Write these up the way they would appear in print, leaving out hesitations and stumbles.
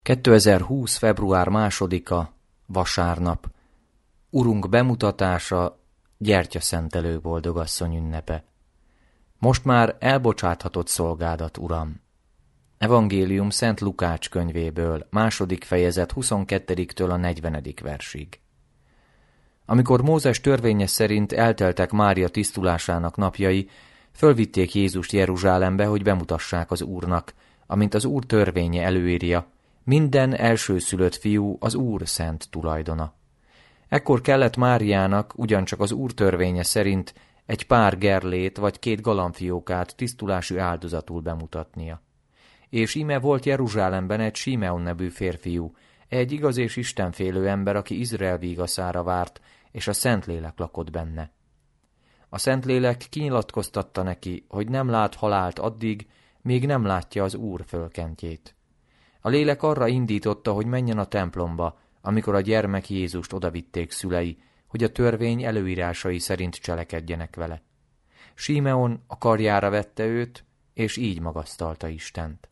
2020. február 2-a, vasárnap. Urunk bemutatása, gyertyaszentelő boldogasszony ünnepe. Most már elbocsáthatott szolgádat, Uram. Evangélium Szent Lukács könyvéből, 2. fejezet 22-től a 40. versig. Amikor Mózes törvénye szerint elteltek Mária tisztulásának napjai, fölvitték Jézust Jeruzsálembe, hogy bemutassák az Úrnak, amint az Úr törvénye előírja: minden elsőszülött fiú az Úr szent tulajdona. Ekkor kellett Máriának ugyancsak az Úr törvénye szerint egy pár gerlét vagy 2 galambfiókát tisztulási áldozatul bemutatnia. És íme volt Jeruzsálemben egy Simeon nevű férfiú, egy igaz és istenfélő ember, aki Izrael vígaszára várt, és a Szentlélek lakott benne. A Szentlélek kinyilatkoztatta neki, hogy nem lát halált addig, míg nem látja az Úr fölkentjét. A lélek arra indította, hogy menjen a templomba, amikor a gyermek Jézust odavitték szülei, hogy a törvény előírásai szerint cselekedjenek vele. Simeon a karjára vette őt, és így magasztalta Istent.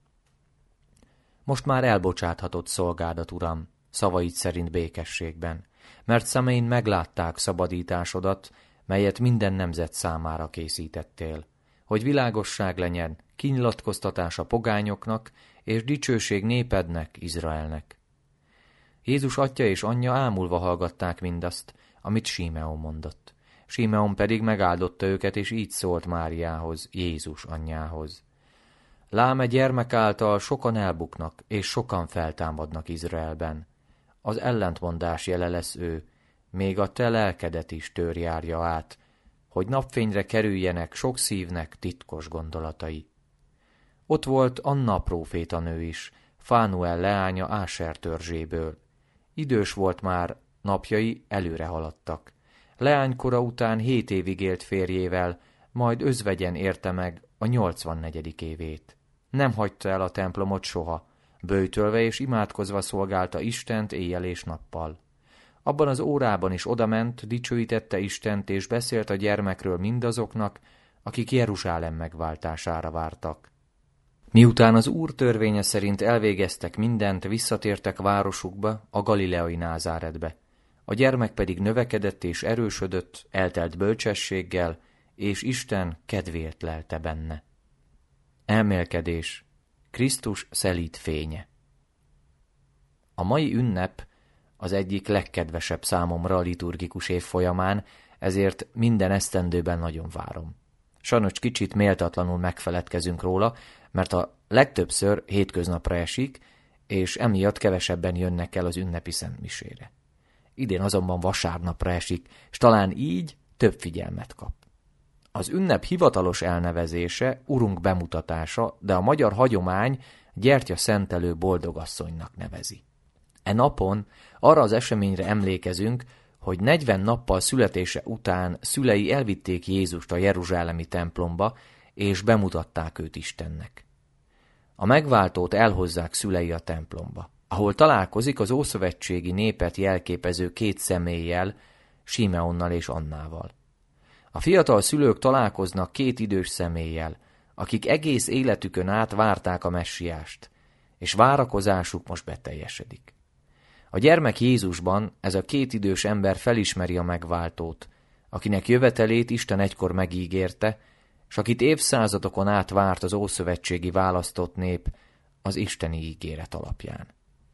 Most már elbocsáthatott szolgádat, Uram, szavaid szerint békességben, mert szemein meglátták szabadításodat, melyet minden nemzet számára készítettél, hogy világosság legyen, kinyilatkoztatás a pogányoknak, és dicsőség népednek, Izraelnek. Jézus atya és anyja ámulva hallgatták mindazt, amit Simeon mondott. Simeon pedig megáldotta őket, és így szólt Máriához, Jézus anyjához: lám, gyermek által sokan elbuknak, és sokan feltámadnak Izraelben. Az ellentmondás jele lesz ő, még a te lelkedet is törjárja át, hogy napfényre kerüljenek sok szívnek titkos gondolatai. Ott volt Anna prófétanő is, Fánuel leánya Áser törzséből. Idős volt már, napjai előre haladtak. Leánykora után 7 évig élt férjével, majd özvegyen érte meg a 84. évét. Nem hagyta el a templomot soha, böjtölve és imádkozva szolgálta Istent éjjel és nappal. Abban az órában is odament, dicsőítette Istent, és beszélt a gyermekről mindazoknak, akik Jeruzsálem megváltására vártak. Miután az Úr törvénye szerint elvégeztek mindent, visszatértek városukba, a galileai Názáretbe. A gyermek pedig növekedett és erősödött, eltelt bölcsességgel, és Isten kedvéért lelte benne. Elmélkedés. Krisztus szelíd fénye. A mai ünnep az egyik legkedvesebb számomra a liturgikus év folyamán, ezért minden esztendőben nagyon várom. Sajnos kicsit méltatlanul megfeledkezünk róla, mert a legtöbbször hétköznapra esik, és emiatt kevesebben jönnek el az ünnepi szentmisére. Idén azonban vasárnapra esik, és talán így több figyelmet kap. Az ünnep hivatalos elnevezése Urunk bemutatása, de a magyar hagyomány gyertyaszentelő boldogasszonynak nevezi. E napon arra az eseményre emlékezünk, hogy 40 nappal születése után szülei elvitték Jézust a jeruzsálemi templomba, és bemutatták őt Istennek. A megváltót elhozzák szülei a templomba, ahol találkozik az ószövetségi népet jelképező 2 személlyel, Simeonnal és Annával. A fiatal szülők találkoznak 2 idős személlyel, akik egész életükön át várták a messiást, és várakozásuk most beteljesedik. A gyermek Jézusban ez a 2 idős ember felismeri a megváltót, akinek jövetelét Isten egykor megígérte, s akit évszázadokon át várt az ószövetségi választott nép az isteni ígéret alapján.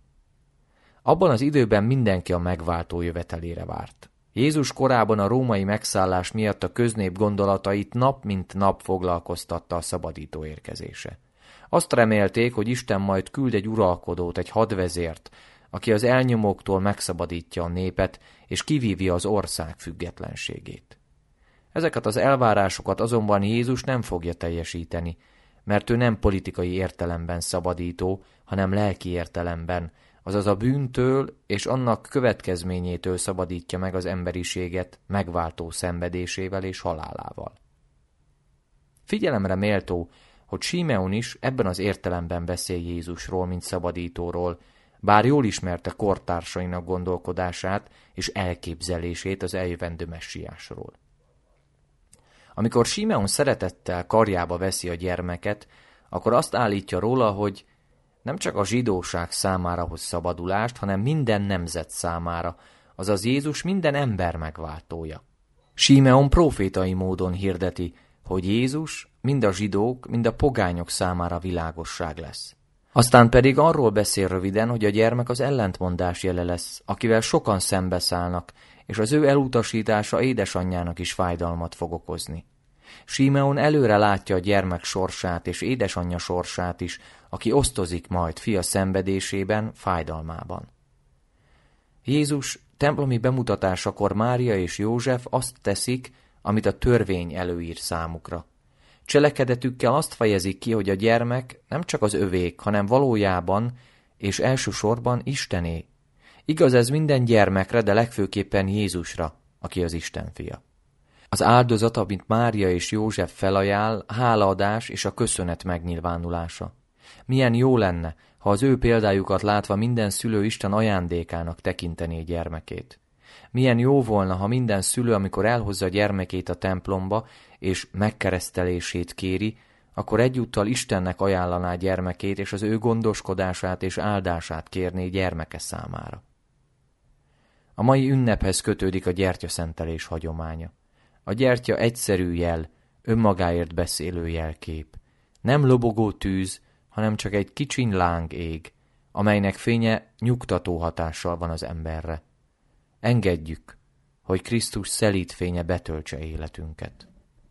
Abban az időben mindenki a megváltó jövetelére várt. Jézus korában a római megszállás miatt a köznép gondolatait nap mint nap foglalkoztatta a szabadító érkezése. Azt remélték, hogy Isten majd küld egy uralkodót, egy hadvezért, aki az elnyomóktól megszabadítja a népet, és kivívja az ország függetlenségét. Ezeket az elvárásokat azonban Jézus nem fogja teljesíteni, mert ő nem politikai értelemben szabadító, hanem lelki értelemben, azaz a bűntől és annak következményétől szabadítja meg az emberiséget megváltó szenvedésével és halálával. Figyelemre méltó, hogy Simeon is ebben az értelemben beszél Jézusról, mint szabadítóról, bár jól ismerte kortársainak gondolkodását és elképzelését az eljövendő messiásról. Amikor Simeon szeretettel karjába veszi a gyermeket, akkor azt állítja róla, hogy nem csak a zsidóság számára hoz szabadulást, hanem minden nemzet számára, azaz Jézus minden ember megváltója. Símeon prófétai módon hirdeti, hogy Jézus mind a zsidók, mind a pogányok számára világosság lesz. Aztán pedig arról beszél röviden, hogy a gyermek az ellentmondás jele lesz, akivel sokan szembeszállnak, és az ő elutasítása édesanyjának is fájdalmat fog okozni. Símeon előre látja a gyermek sorsát és édesanyja sorsát is, aki osztozik majd fia szenvedésében, fájdalmában. Jézus templomi bemutatásakor Mária és József azt teszik, amit a törvény előír számukra. Cselekedetükkel azt fejezik ki, hogy a gyermek nem csak az övék, hanem valójában és elsősorban Istené. Igaz ez minden gyermekre, de legfőképpen Jézusra, aki az Isten fia. Az áldozat, amit Mária és József felajánl, hálaadás és a köszönet megnyilvánulása. Milyen jó lenne, ha az ő példájukat látva minden szülő Isten ajándékának tekintené gyermekét. Milyen jó volna, ha minden szülő, amikor elhozza gyermekét a templomba, és megkeresztelését kéri, akkor egyúttal Istennek ajánlaná gyermekét, és az ő gondoskodását és áldását kérné gyermeke számára. A mai ünnephez kötődik a gyertyaszentelés hagyománya. A gyertya egyszerű jel, önmagáért beszélő jelkép. Nem lobogó tűz, hanem csak egy kicsiny láng ég, amelynek fénye nyugtató hatással van az emberre. Engedjük, hogy Krisztus szelíd fénye betöltse életünket.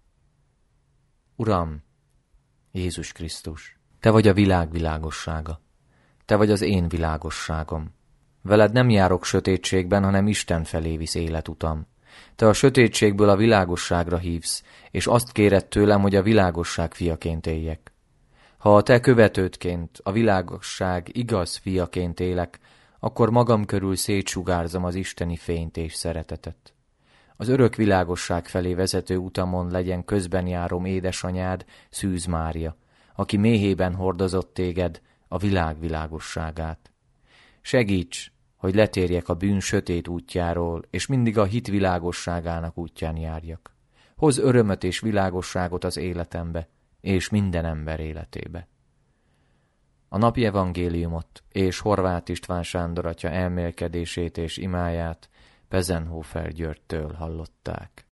Uram, Jézus Krisztus, Te vagy a világ világossága. Te vagy az én világosságom. Veled nem járok sötétségben, hanem Isten felé visz életutam. Te a sötétségből a világosságra hívsz, és azt kéred tőlem, hogy a világosság fiaként éljek. Ha a te követődként, a világosság igaz fiaként élek, akkor magam körül szétsugárzom az isteni fényt és szeretetet. Az örök világosság felé vezető utamon legyen közben járom édesanyád, Szűz Mária, aki méhében hordozott téged, a világ világosságát. Segíts, hogy letérjek a bűn sötét útjáról, és mindig a hit világosságának útján járjak. Hozz örömöt és világosságot az életembe, és minden ember életébe. A napi evangéliumot és Horváth István Sándor atya elmélkedését és imáját Pezenhofer Györgytől hallották.